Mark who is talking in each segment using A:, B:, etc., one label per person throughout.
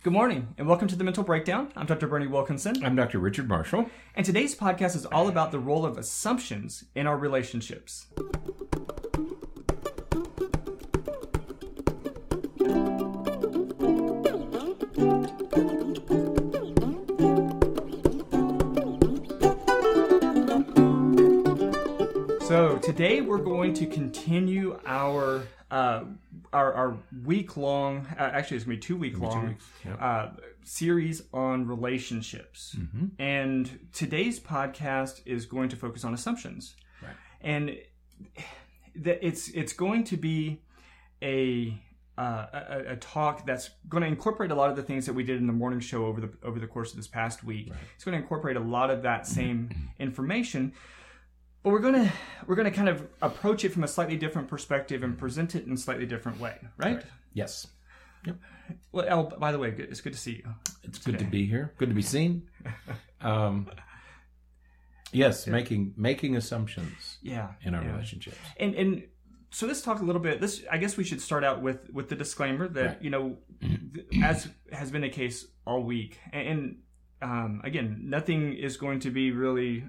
A: Good morning, and welcome to The Mental Breakdown. I'm Dr. Bernie Wilkinson.
B: I'm Dr. Richard Marshall.
A: And today's podcast is all about the role of assumptions in our relationships. So today we're going to continue our week-long, actually it's going to be 2 week long, series on relationships. Mm-hmm. And today's podcast is going to focus on assumptions. Right. And it's going to be a talk that's going to incorporate a lot of the things that we did in the morning show over the course of this past week. Right. It's going to incorporate a lot of that same information. But we're gonna kind of approach it from a slightly different perspective and present it in a slightly different way, right?
B: Yes. Yep.
A: Well, Al, by the way, it's good to see you.
B: It's good to be here. Good to be seen. Yes, making assumptions. In our relationships. And so let's talk a little bit. I guess we should start out with the disclaimer that as has been the case all week, and again, nothing is going to be really.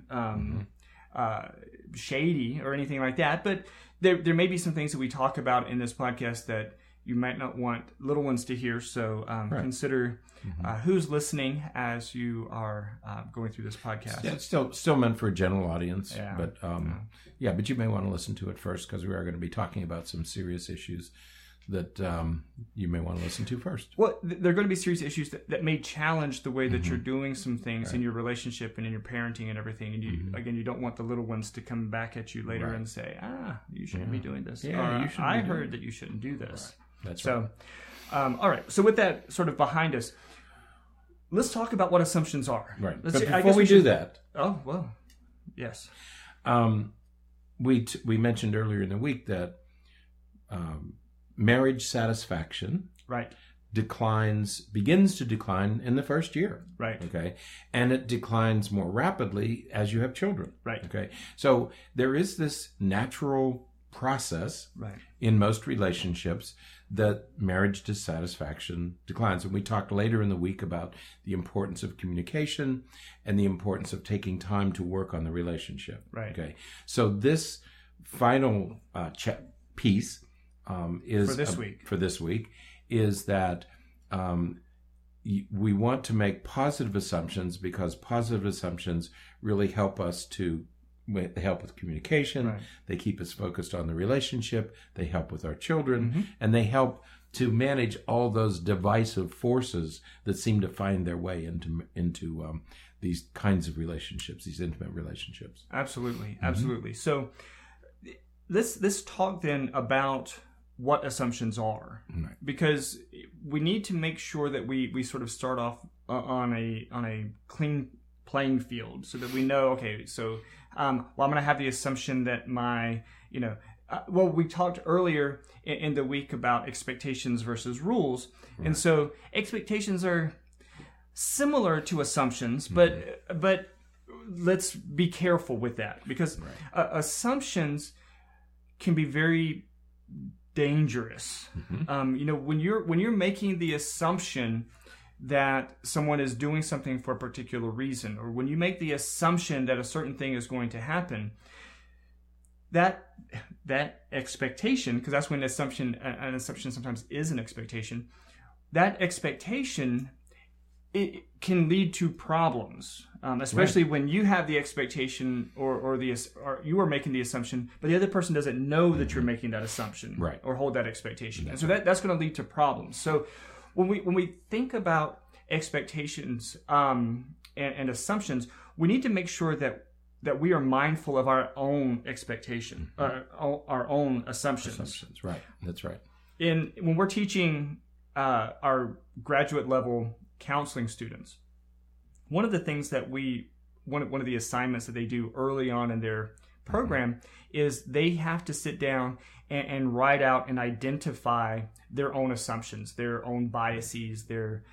B: Shady or anything like that, but there may be some things that we talk about in this podcast that you might not want little ones to hear. So consider who's listening as you are going through this podcast. Yeah, it's still meant for a general audience, but you may want to listen to it first because we are going to be talking about some serious issues that you may want to listen to first.
A: Well, there are going to be serious issues that may challenge the way that you're doing some things in your relationship and in your parenting and everything. And you don't want the little ones to come back at you later and say, you shouldn't be doing this.
B: Yeah,
A: or, I heard that you shouldn't do this.
B: Right. That's right.
A: So, all right. So with that sort of behind us, let's talk about what assumptions are.
B: Right. But before we do that.
A: Oh, well, yes.
B: We mentioned earlier in the week that marriage satisfaction begins to decline in the first year.
A: Right.
B: Okay. And it declines more rapidly as you have children.
A: Right.
B: Okay. So there is this natural process in most relationships that marriage dissatisfaction declines. And we talked later in the week about the importance of communication and the importance of taking time to work on the relationship.
A: Right.
B: Okay. So this final piece is for this week is that we want to make positive assumptions because positive assumptions really help us they help with communication. Right. They keep us focused on the relationship. They help with our children, and they help to manage all those divisive forces that seem to find their way into these kinds of relationships, these intimate relationships.
A: Absolutely, absolutely. So let's talk then about what assumptions are, because we need to make sure that we sort of start off on a clean playing field so that we know, okay, so I'm going to have the assumption that we talked earlier in the week about expectations versus rules, and so expectations are similar to assumptions, but let's be careful with that because assumptions can be very dangerous. When you're making the assumption that someone is doing something for a particular reason, or when you make the assumption that a certain thing is going to happen, that expectation, because that's when an assumption sometimes is an expectation, that expectation, it can lead to problems, especially when you have the expectation or you are making the assumption, but the other person doesn't know that you're making that assumption or hold that expectation. And so that's going to lead to problems. So when we think about expectations and assumptions, we need to make sure that we are mindful of our own expectation, our own assumptions.
B: Right. That's right.
A: When we're teaching our graduate level counseling students, one of the things that one of the assignments that they do early on in their program is they have to sit down and write out and identify their own assumptions, their own biases, their,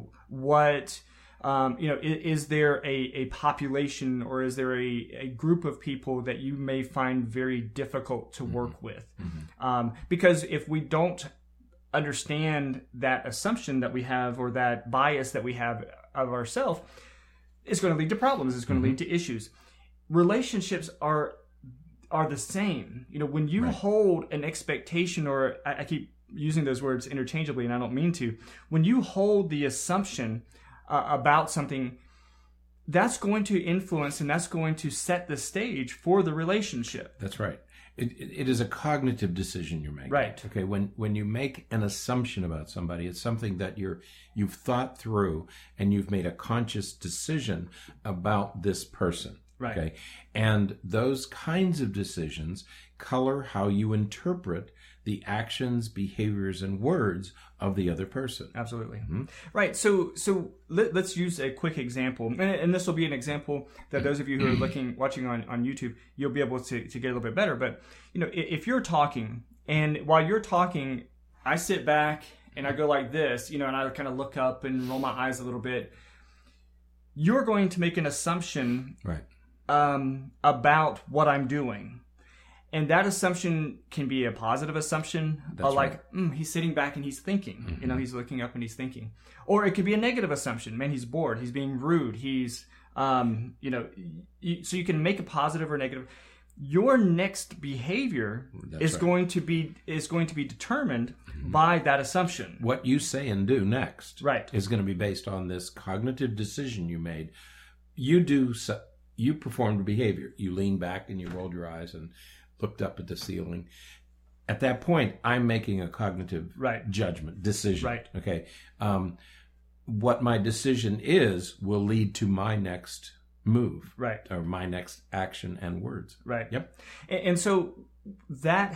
A: is there a population or is there a group of people that you may find very difficult to work with? Because if we don't understand that assumption that we have or that bias that we have of ourselves, it's going to lead to problems. It's going to lead to issues. Relationships are the same. When you hold an expectation, or I keep using those words interchangeably and I don't mean to, when you hold the assumption about something, that's going to influence and that's going to set the stage for the relationship.
C: That's right. It is a cognitive decision you're making.
A: Right.
C: Okay. When you make an assumption about somebody, it's something that you've thought through and you've made a conscious decision about this person.
A: Right.
C: Okay. And those kinds of decisions color how you interpret the actions, behaviors, and words of the other person.
A: Absolutely. Mm-hmm. Right. So let's use a quick example. And this will be an example that those of you who are watching on YouTube, you'll be able to get a little bit better. But, if you're talking, and while you're talking, I sit back and I go like this, and I kind of look up and roll my eyes a little bit, you're going to make an assumption about what I'm doing. And that assumption can be a positive assumption, he's sitting back and he's thinking. Mm-hmm. He's looking up and he's thinking. Or it could be a negative assumption. Man, he's bored. He's being rude. He's, so you can make a positive or negative. Your next behavior is going to be determined by that assumption.
C: What you say and do next,
A: right,
C: is going to be based on this cognitive decision you made. You performed a behavior. You leaned back and you rolled your eyes and looked up at the ceiling. At that point, I'm making a cognitive decision.
A: Right.
C: Okay. What my decision is will lead to my next move.
A: Right.
C: Or my next action and words.
A: Right.
C: Yep.
A: And so that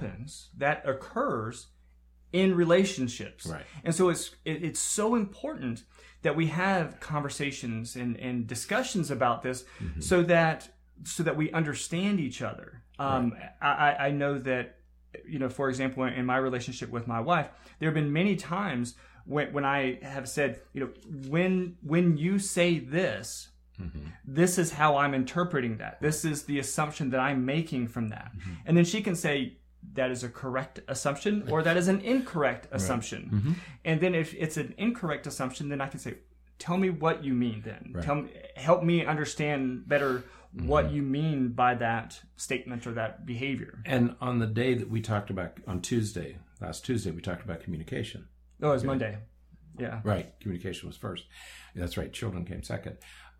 A: occurs in relationships.
C: Right.
A: And so it's so important that we have conversations and discussions about this so that we understand each other. I know that, for example, in my relationship with my wife, there have been many times when I have said, when you say this, this is how I'm interpreting that. This is the assumption that I'm making from that. And then she can say, that is a correct assumption or that is an incorrect assumption. And then if it's an incorrect assumption, then I can say, tell me what you mean then. Help me understand better what you mean by that statement or that behavior.
C: And on the day that we talked about, last Tuesday, we talked about communication.
A: Oh, it was Monday. Yeah.
C: Right. Communication was first. That's right. Children came second.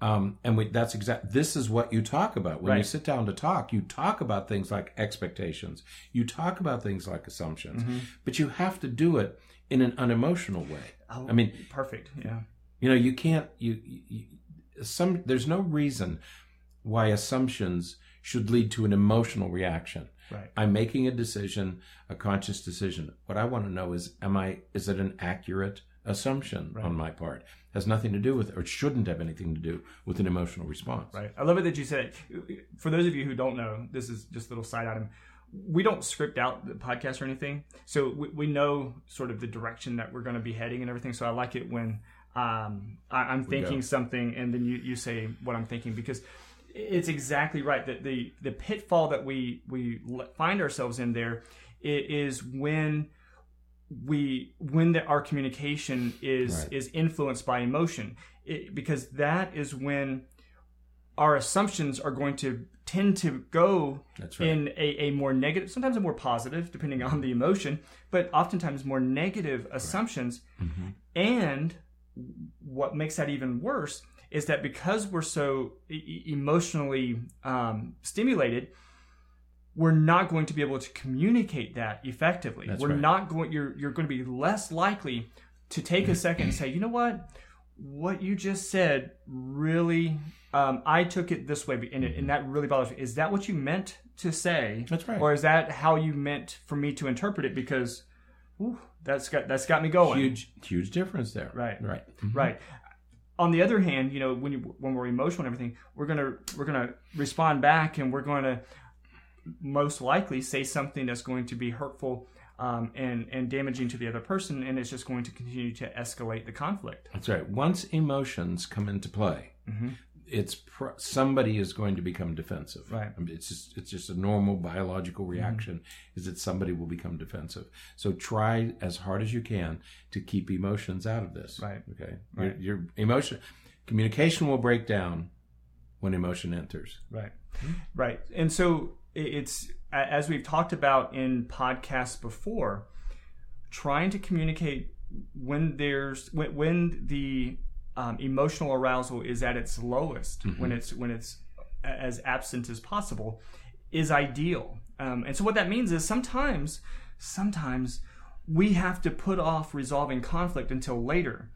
C: This is what you talk about. When you sit down to talk, you talk about things like expectations. You talk about things like assumptions. But you have to do it in an unemotional way.
A: Oh, perfect. Yeah.
C: You can't, there's no reason why assumptions should lead to an emotional reaction.
A: Right.
C: I'm making a decision, a conscious decision. What I want to know is it an accurate assumption on my part? It has nothing to do with, or it shouldn't have anything to do with an emotional response.
A: Right. I love it that you said, for those of you who don't know, this is just a little side item. We don't script out the podcast or anything. So we know sort of the direction that we're going to be heading and everything. So I like it when I'm thinking something and then you say what I'm thinking, because it's exactly right that the pitfall that we find ourselves in there is when our communication is influenced by emotion, because that is when our assumptions are going to tend to go in a more negative, sometimes a more positive, depending on the emotion, but oftentimes more negative assumptions. And what makes that even worse is that because we're so emotionally stimulated, we're not going to be able to communicate that effectively. You're going to be less likely to take a second and say, you know what you just said really, I took it this way, and that really bothers me. Is that what you meant to say?
C: That's right.
A: Or is that how you meant for me to interpret it? Because that's got me going.
C: Huge difference there.
A: Right.
C: Mm-hmm.
A: Right. On the other hand, when we're emotional and everything, we're gonna respond back, and we're going to most likely say something that's going to be hurtful and damaging to the other person, and it's just going to continue to escalate the conflict.
C: That's right. Once emotions come into play, somebody is going to become defensive.
A: Right.
C: I mean, it's just a normal biological reaction, is that somebody will become defensive. So try as hard as you can to keep emotions out of this.
A: Right.
C: Okay.
A: Right.
C: Your emotion communication will break down when emotion enters.
A: Right. Right. And so it's, as we've talked about in podcasts before, trying to communicate when the emotional arousal is at its lowest, when it's as absent as possible, is ideal. And so what that means is sometimes we have to put off resolving conflict until later,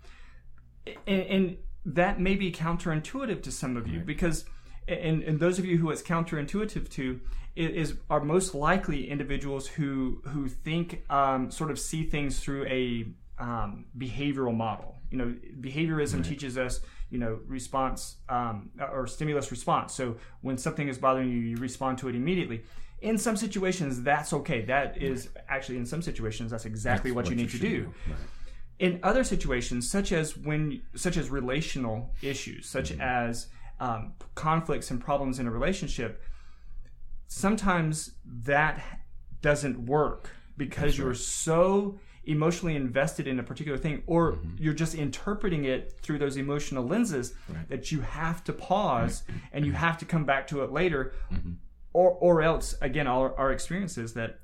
A: and that may be counterintuitive to some of you, because and those of you who it's counterintuitive to are most likely individuals who think sort of see things through a behavioral model. Behaviorism teaches us, response or stimulus response. So when something is bothering you, you respond to it immediately. In some situations, that's okay. That is actually, in some situations, that's exactly what you need to do. Right. In other situations, such as relational issues, such as conflicts and problems in a relationship, sometimes that doesn't work because you're so emotionally invested in a particular thing, or you're just interpreting it through those emotional lenses, that you have to pause and you have to come back to it later, or else, again, our experience is that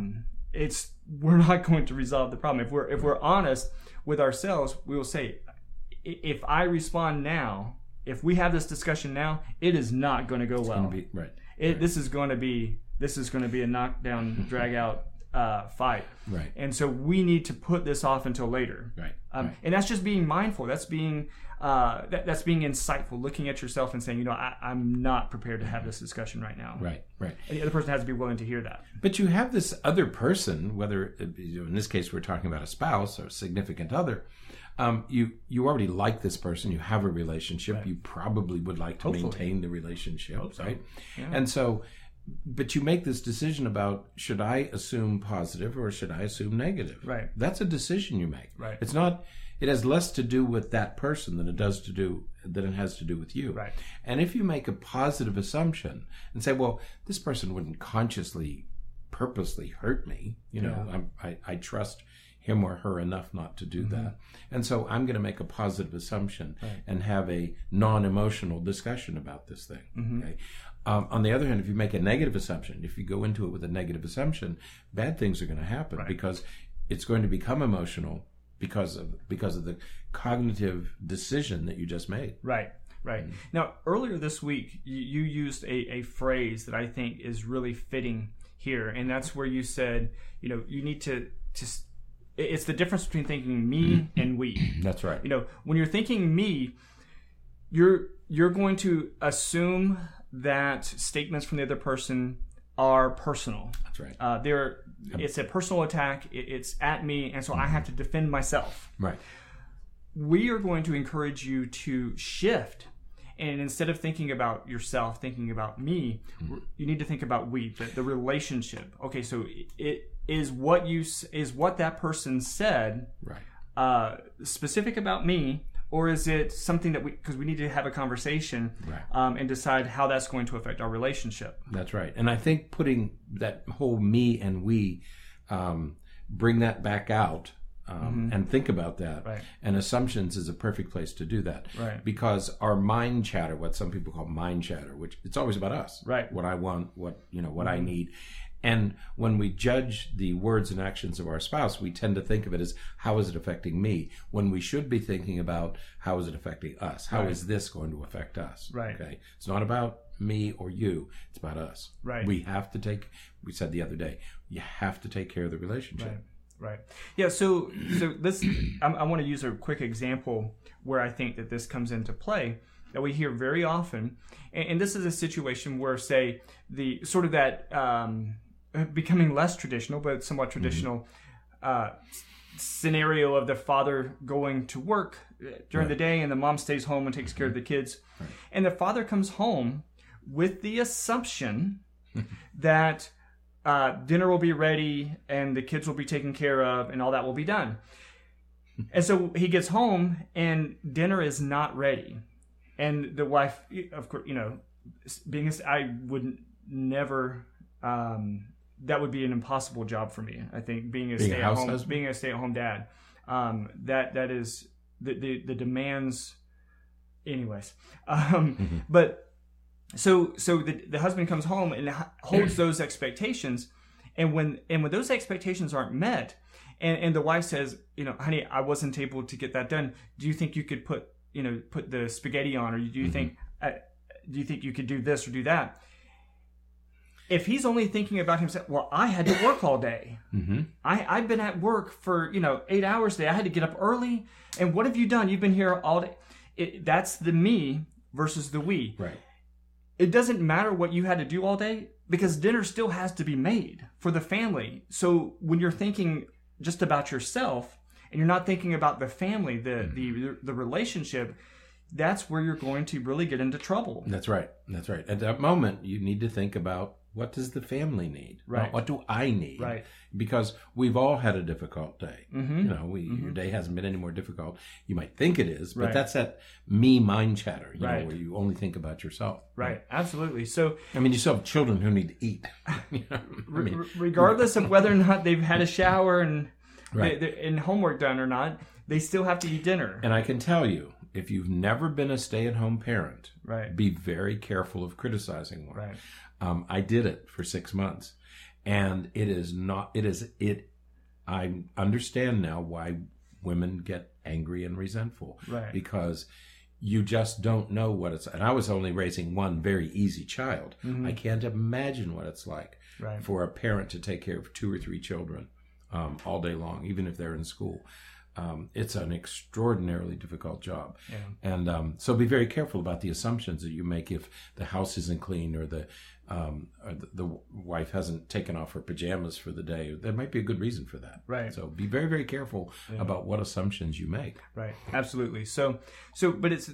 A: we're not going to resolve the problem. If we're honest with ourselves, we will say, if I respond now, if we have this discussion now, it is not going to go well. This is going to be a knockdown, drag out fight.
C: Right.
A: And so we need to put this off until later.
C: Right.
A: And that's just being mindful. That's being that's being insightful, looking at yourself and saying, I'm not prepared to have this discussion right now.
C: Right. Right.
A: And the other person has to be willing to hear that.
C: But you have this other person, whether in this case we're talking about a spouse or a significant other. You already like this person. You have a relationship. Right. You probably would like to maintain the relationship, right? Yeah. And so, but you make this decision about, should I assume positive or should I assume negative?
A: Right.
C: That's a decision you make.
A: Right.
C: It's not. It has less to do with that person than it has to do with you.
A: Right.
C: And if you make a positive assumption and say, well, this person wouldn't consciously, purposely hurt me. I trust him or her enough not to do that. And so I'm going to make a positive assumption and have a non-emotional discussion about this thing. Okay. On the other hand, if you make a negative assumption, if you go into it with a negative assumption, bad things are going to happen because it's going to become emotional because of the cognitive decision that you just made.
A: Right. Right. Now, earlier this week, you used a phrase that I think is really fitting here, and that's where you said, you need to it's the difference between thinking me and we.
C: That's right.
A: When you're thinking me, you're going to assume that statements from the other person are personal.
C: That's right.
A: It's a personal attack. It's at me, and so I have to defend myself.
C: Right.
A: We are going to encourage you to shift, and instead of thinking about yourself, thinking about me, you need to think about we, the relationship. Okay, so it is what that person said specific about me, or is it something that because we need to have a conversation and decide how that's going to affect our relationship.
C: That's right. And I think putting that whole me and we, bring that back out and think about that.
A: Right.
C: And assumptions is a perfect place to do that.
A: Right.
C: Because our mind chatter, what some people call mind chatter, which it's always about us.
A: Right.
C: What I want, what I need. And when we judge the words and actions of our spouse, we tend to think of it as, how is it affecting me? When we should be thinking about, how is it affecting us? How is this going to affect us?
A: Right.
C: Okay. It's not about me or you. It's about us.
A: Right.
C: We said the other day, you have to take care of the relationship.
A: Right. Yeah. So this, I want to use a quick example where I think that this comes into play that we hear very often. And this is a situation where, say, the sort of that, becoming less traditional, but somewhat traditional scenario of the father going to work during the day and the mom stays home and takes care of the kids. Right. And the father comes home with the assumption that dinner will be ready and the kids will be taken care of and all that will be done. And so he gets home and dinner is not ready. And the wife, of course, I wouldn't never. That would be an impossible job for me. I think being a stay-at-home dad. That is the demands. Anyways, but so the husband comes home and holds those expectations, and when those expectations aren't met, and the wife says, honey, I wasn't able to get that done. Do you think you could put the spaghetti on, or do you think you could do this or do that? If he's only thinking about himself, well, I had to work all day. I've been at work for 8 hours a day. I had to get up early. And what have you done? You've been here all day. That's the me versus the we.
C: Right.
A: It doesn't matter what you had to do all day, because dinner still has to be made for the family. So when you're thinking just about yourself and you're not thinking about the family, the relationship, that's where you're going to really get into trouble.
C: That's right. At that moment, you need to think about, what does the family need?
A: Right.
C: Not what do I need?
A: Right.
C: Because we've all had a difficult day. Your day hasn't been any more difficult. You might think it is, but that's that me mind chatter, where you only think about yourself.
A: Right. Absolutely. So,
C: you still have children who need to eat.
A: Regardless of whether or not they've had a shower and homework done or not, they still have to eat dinner.
C: And I can tell you, if you've never been a stay-at-home parent, be very careful of criticizing one.
A: Right.
C: I did it for 6 months, and I understand now why women get angry and resentful.
A: Right.
C: Because you just don't know what it's, and I was only raising one very easy child. I can't imagine what it's like for a parent to take care of 2 or 3 children all day long, even if they're in school. It's an extraordinarily difficult job.
A: Yeah.
C: And so be very careful about the assumptions that you make if the house isn't clean, or the wife hasn't taken off her pajamas for the day. There might be a good reason for that.
A: Right.
C: So be very, very careful about what assumptions you make.
A: Right. Absolutely. So but it's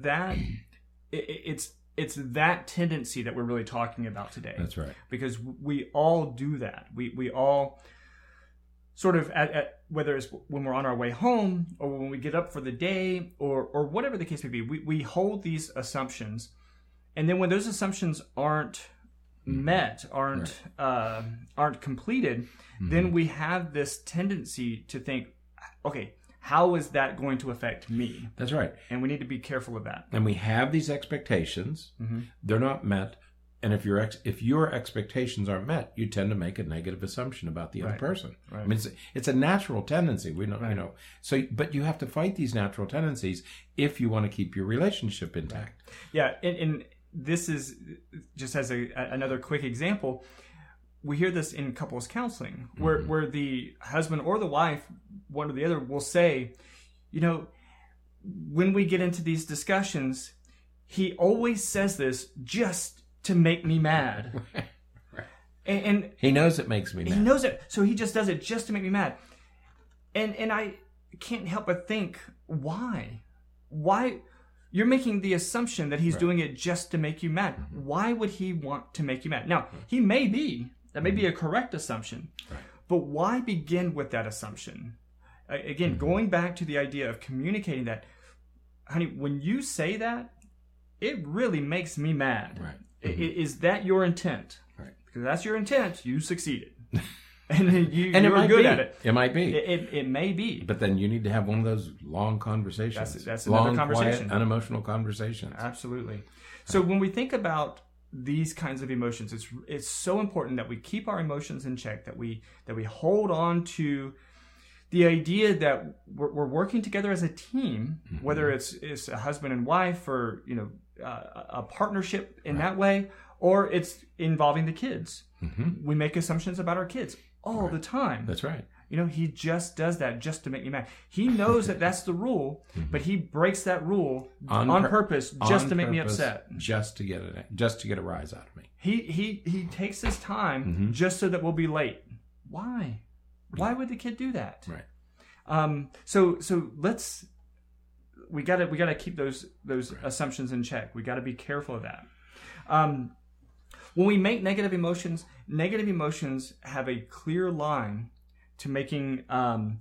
A: that tendency that we're really talking about today.
C: That's right.
A: Because we all do that. We all sort of at whether it's when we're on our way home, or when we get up for the day, or whatever the case may be, we hold these assumptions, and then when those assumptions aren't met, aren't completed, then we have this tendency to think, okay, how is that going to affect me?
C: That's right.
A: And we need to be careful of that.
C: And we have these expectations. They're not met. And if your expectations aren't met, you tend to make a negative assumption about the other person.
A: Right.
C: It's a natural tendency. We don't, So, but you have to fight these natural tendencies if you want to keep your relationship intact.
A: Yeah, and this is just as another quick example. We hear this in couples counseling, where the husband or the wife, one or the other, will say, when we get into these discussions, he always says this just to make me mad. And
C: he knows it makes me mad.
A: He knows it, so he just does it just to make me mad. And I can't help but think, why? You're making the assumption that he's doing it just to make you mad. Why would he want to make you mad? Now, that may be a correct assumption, but why begin with that assumption? Again, going back to the idea of communicating that, honey, when you say that, it really makes me mad.
C: Right.
A: Is that your intent?
C: Right.
A: Because that's your intent, you succeeded. And you're
C: good
A: at it.
C: It might be.
A: It may be.
C: But then you need to have one of those long conversations.
A: That's
C: long,
A: another conversation.
C: Quiet, unemotional conversations.
A: Absolutely. So when we think about these kinds of emotions, it's so important that we keep our emotions in check, that we hold on to the idea that we're working together as a team, whether it's a husband and wife, or a partnership in that way, or it's involving the kids. We make assumptions about our kids all the time.
C: That's right.
A: He just does that just to make me mad. He knows that that's the rule, but he breaks that rule on purpose just to make me upset.
C: Just to get a rise out of me.
A: He takes his time just so that we'll be late. Why? Why would the kid do that?
C: Right.
A: So we gotta keep those assumptions in check. We gotta be careful of that. When we make negative emotions have a clear line to making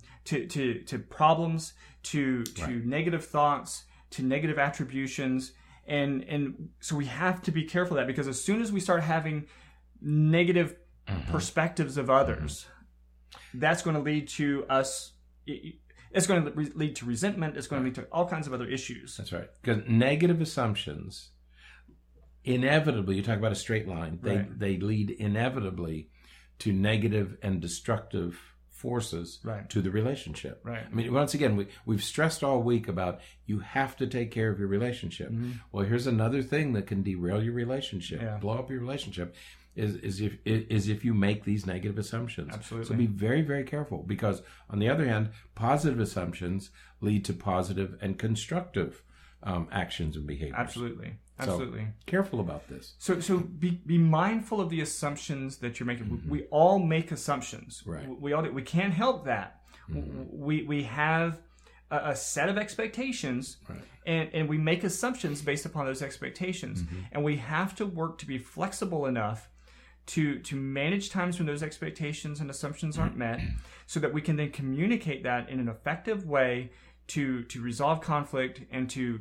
A: to problems, to negative thoughts, to negative attributions, And so we have to be careful of that, because as soon as we start having negative perspectives of others, that's going to lead to us. It's going to lead to resentment. It's going to lead to all kinds of other issues.
C: That's right. Because negative assumptions, inevitably, you talk about a straight line, they lead inevitably to negative and destructive forces to the relationship.
A: Right.
C: I mean, once again, we've stressed all week about you have to take care of your relationship. Well, here's another thing that can derail your relationship, blow up your relationship, is if you make these negative assumptions.
A: Absolutely.
C: So be very, very careful, because on the other hand, positive assumptions lead to positive and constructive actions and behaviors.
A: Absolutely.
C: So careful about this.
A: So be mindful of the assumptions that you're making. We all make assumptions.
C: Right.
A: We all do. We can't help that. We have a set of expectations, and we make assumptions based upon those expectations. And we have to work to be flexible enough to manage times when those expectations and assumptions aren't met, so that we can then communicate that in an effective way to resolve conflict and to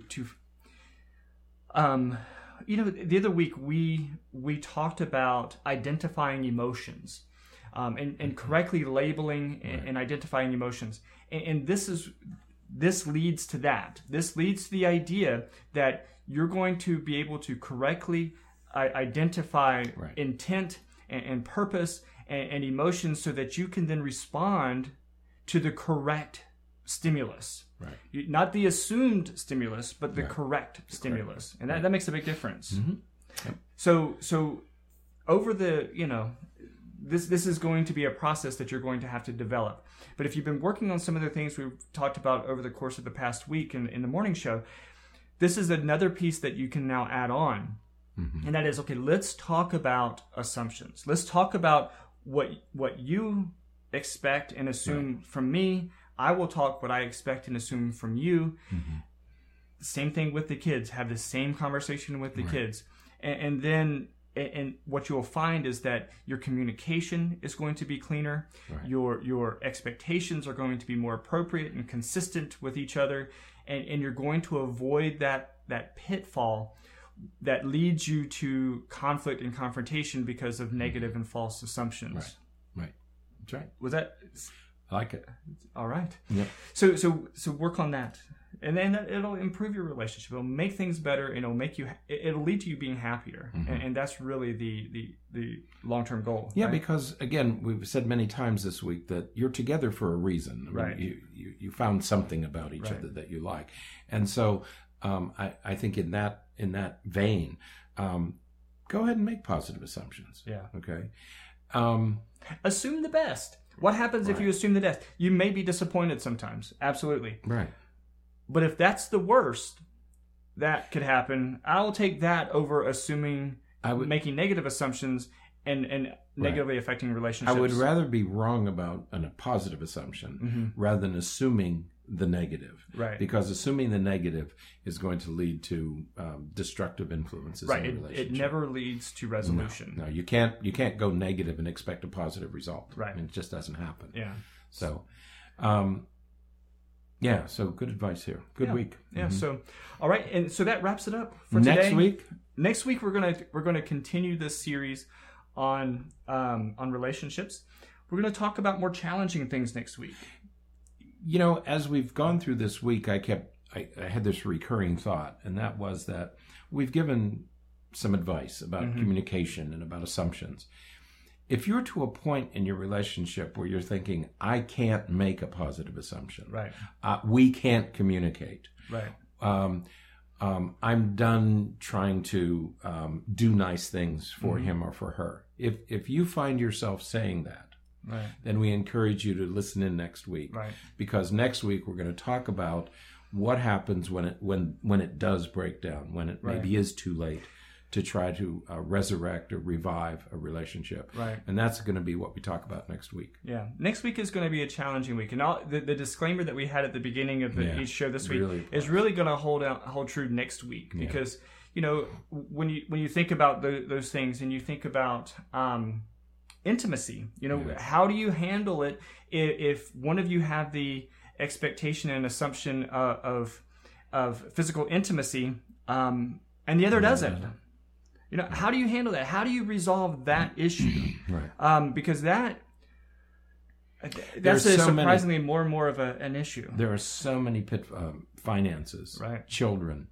A: the other week we talked about identifying emotions, and correctly labeling and identifying emotions, and this leads to that. This leads to the idea that you're going to be able to correctly identify intent and purpose and emotions, so that you can then respond to the correct stimulus.
C: Right.
A: Not the assumed stimulus, but the correct stimulus. And that makes a big difference.
C: Yep.
A: So over the, this is going to be a process that you're going to have to develop. But if you've been working on some of the things we've talked about over the course of the past week in the morning show, this is another piece that you can now add on. And that is, okay, let's talk about assumptions. Let's talk about what you expect and assume from me. I will talk what I expect and assume from you. Same thing with the kids. Have the same conversation with the kids. And then what you'll find is that your communication is going to be cleaner. Your expectations are going to be more appropriate and consistent with each other. And you're going to avoid that pitfall that leads you to conflict and confrontation because of negative and false assumptions.
C: Right. That's right.
A: Was that...
C: I like it.
A: All right.
C: Yep.
A: So work on that, and then it'll improve your relationship. It'll make things better, and it'll lead to you being happier, and that's really the long-term goal.
C: Yeah, because again, we've said many times this week that you're together for a reason. I mean, you found something about each other that you like, and so I think in that vein, go ahead and make positive assumptions.
A: Yeah.
C: Okay.
A: Assume the best. What happens if you assume the best? You may be disappointed sometimes. Absolutely.
C: Right.
A: But if that's the worst that could happen, I'll take that over making negative assumptions and negatively affecting relationships.
C: I would rather be wrong about a positive assumption rather than assuming the negative.
A: Right.
C: Because assuming the negative is going to lead to destructive influences in the relationship.
A: It never leads to resolution.
C: No, you can't go negative and expect a positive result.
A: Right.
C: I mean, it just doesn't happen.
A: Yeah.
C: So, so good advice here. Good week.
A: Yeah. So, all right, and so that wraps it up for today. Next week we're gonna continue this series on relationships. We're gonna talk about more challenging things next week.
C: As we've gone through this week, I had this recurring thought, and that was that we've given some advice about communication and about assumptions. If you're to a point in your relationship where you're thinking, I can't make a positive assumption, we can't communicate, I'm done trying to do nice things for him or for her. If you find yourself saying that, then we encourage you to listen in next week. Because next week we're going to talk about what happens when it does break down, when it maybe is too late to try to resurrect or revive a relationship. And that's going to be what we talk about next week. Yeah. Next week is going to be a challenging week. And the disclaimer that we had at the beginning of each show this week is really going to hold true next week. Because, when you think about those things and you think about intimacy, how do you handle it if one of you have the expectation and assumption of physical intimacy,
A: and the other doesn't. You know, how do you handle that? How do you resolve that issue?
C: Right.
A: Because that's surprisingly more and more of an issue.
C: There are so many finances,
A: right?
C: Children,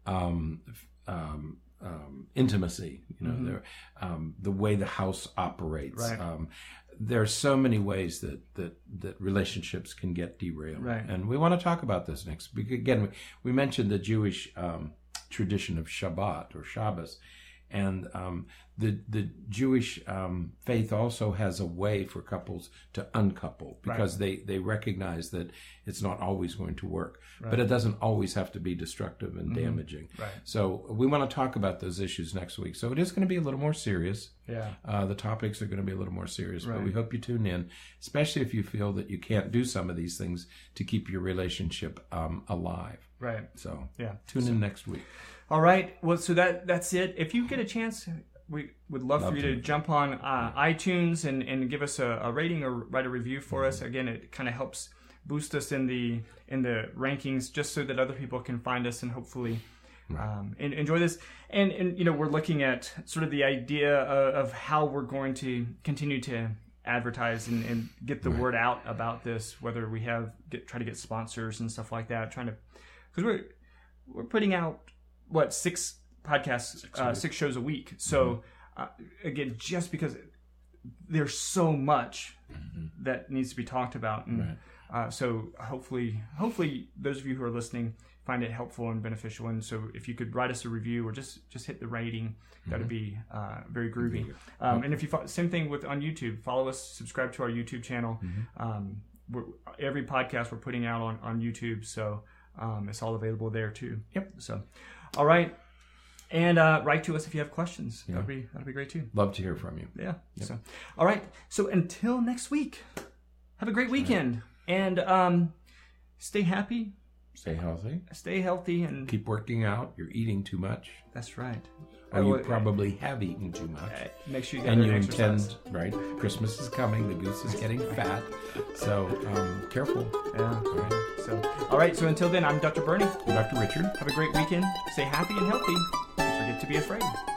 C: intimacy. You know, the way the house operates.
A: Right.
C: There are so many ways that relationships can get derailed,
A: right.
C: And we want to talk about this next. Again, we mentioned the Jewish tradition of Shabbat or Shabbos, and the Jewish faith also has a way for couples to uncouple, because they recognize that it's not always going to work, but it doesn't always have to be destructive and damaging.
A: Right.
C: So we want to talk about those issues next week. So it is going to be a little more serious.
A: Yeah.
C: The topics are going to be a little more serious, but we hope you tune in, especially if you feel that you can't do some of these things to keep your relationship alive.
A: Right.
C: So
A: yeah,
C: tune in next week.
A: All right. Well, so that's it. If you get a chance, we would love for you to jump on iTunes and give us a rating or write a review for us. Again, it kind of helps boost us in the rankings, just so that other people can find us and hopefully enjoy this. And you know, we're looking at sort of the idea of how we're going to continue to advertise and get the word out about this, whether we try to get sponsors and stuff like that, because we're putting out 6 podcasts, 6 shows a week. So again, just because there's so much that needs to be talked about, and so hopefully those of you who are listening find it helpful and beneficial. And so if you could write us a review or just hit the rating, that'd be very groovy. And if you same thing on YouTube, follow us, subscribe to our YouTube channel. Every podcast we're putting out on YouTube, so it's all available there too.
C: Yep.
A: So, all right. And write to us if you have questions. Yeah. That'd be great too.
C: Love to hear from you.
A: Yeah.
C: Yep.
A: So, all right. So until next week, have a great weekend, and stay happy,
C: stay healthy,
A: and
C: keep working out. You're eating too much.
A: That's right.
C: Or you probably have eaten too much.
A: Make sure you get
C: and you
A: exercise.
C: Intend, right? Christmas is coming. The goose is getting fat. So careful.
A: Yeah. All right. So until then, I'm Dr. Bernie.
C: I'm Dr. Richard.
A: Have a great weekend. Stay happy and healthy. Don't forget to be afraid.